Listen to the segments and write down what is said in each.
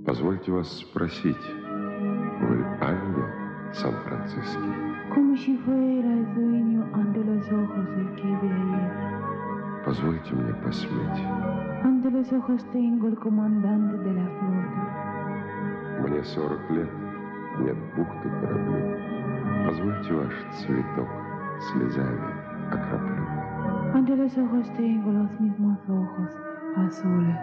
Позвольте вас спросить, вы ангел Сан-Франциский? Como si fuera el dueño ante los ojos del que ve ayer. Позвольте мне посметь. Ante los ojos tengo el comandante de la flota. Мне 40 лет, нет бухты кораблю. Позвольте ваш цветок слезами окроплю. Ante los ojos tengo los mismos ojos azules.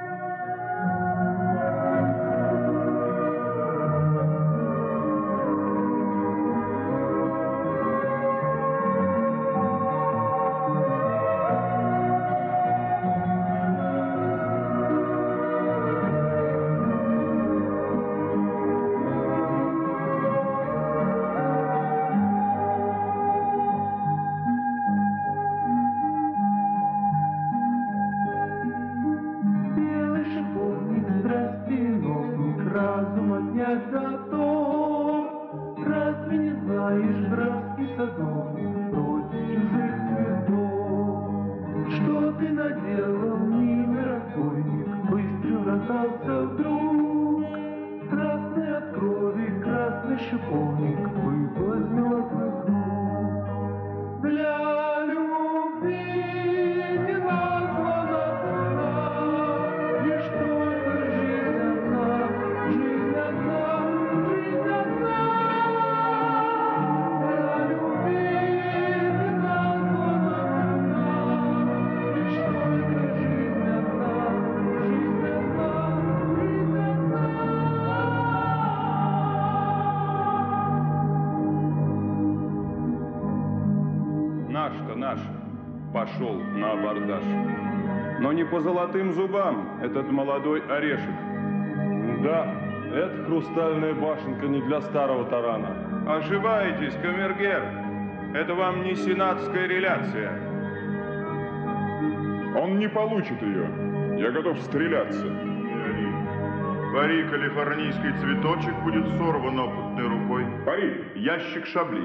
Пошел на абордаж. Но не по золотым зубам этот молодой орешек. Да, это хрустальная башенка не для старого тарана. Ошибаетесь, камергер. Это вам не сенатская реляция. Он не получит ее. Я готов стреляться. Пари, калифорнийский цветочек будет сорван опытной рукой. Пари. Ящик Шабли.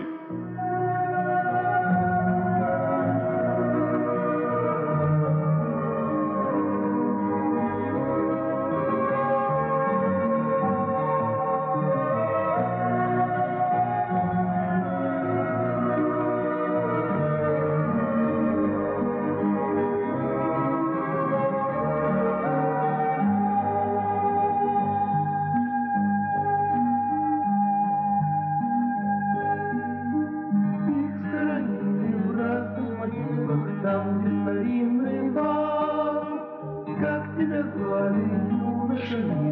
Как тебя звали, юноша?